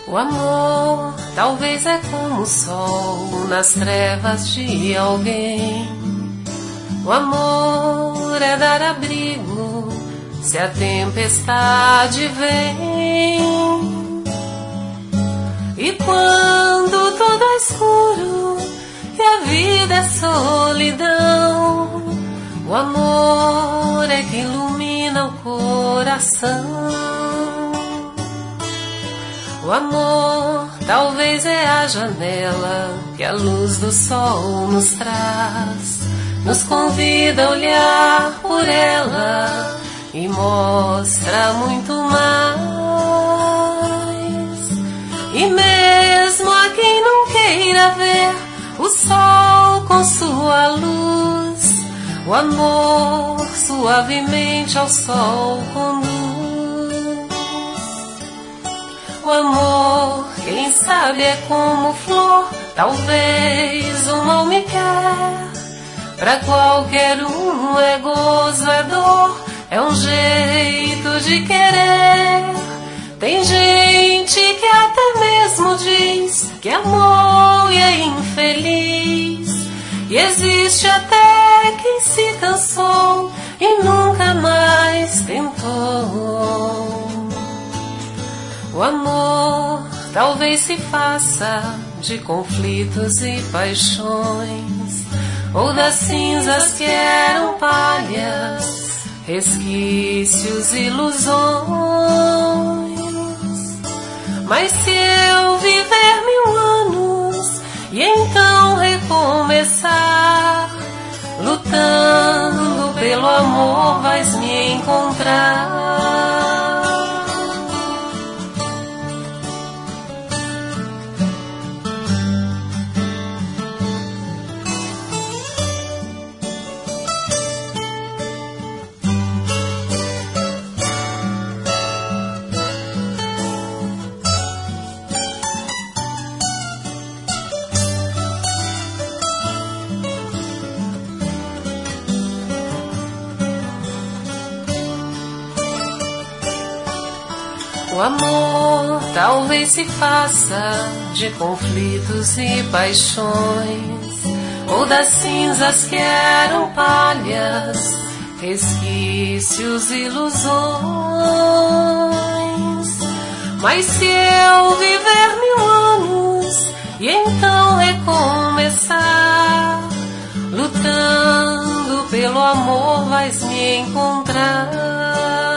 O amor talvez é como o sol nas trevas de alguém. O amor é dar abrigo se a tempestade vem. E quando tudo é escuro e a vida é solidão, o amor é que ilumina o coração. O amor talvez é a janela que a luz do sol nos traz, nos convida a olhar por ela e mostra muito mais. E mesmo a quem não queira ver o sol com sua luz, o amor suavemente ao sol conduz. O amor, quem sabe, é como flor, talvez o mal me quer. Pra qualquer um é gozo, é dor, é um jeito de querer. Tem gente que até mesmo diz que amou e é infeliz. E existe até quem se cansou e nunca mais tentou. O amor talvez se faça de conflitos e paixões, ou das cinzas que eram palhas, resquícios, ilusões. Mas se eu viver 1000 anos e então recomeçar, lutando pelo amor vais me encontrar. O amor talvez se faça de conflitos e paixões, ou das cinzas que eram palhas, resquícios, ilusões. Mas se eu viver 1000 anos e então recomeçar, lutando pelo amor vais me encontrar.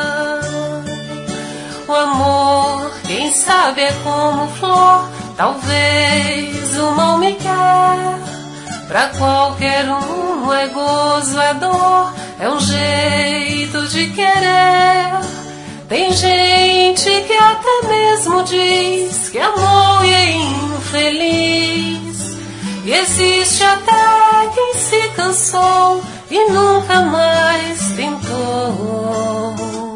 O amor, quem sabe, é como flor, talvez o mal me quer. Pra qualquer um é gozo, é dor, é um jeito de querer. Tem gente que até mesmo diz que amou e é infeliz. E existe até quem se cansou e nunca mais tentou.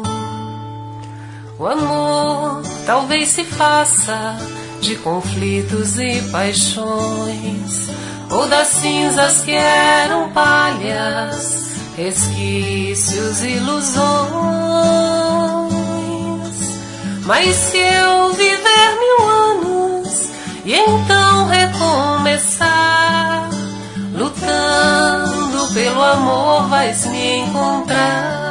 O amor talvez se faça de conflitos e paixões, ou das cinzas que eram palhas, resquícios, ilusões. Mas se eu viver 1000 anos e então recomeçar, lutando pelo amor vais me encontrar.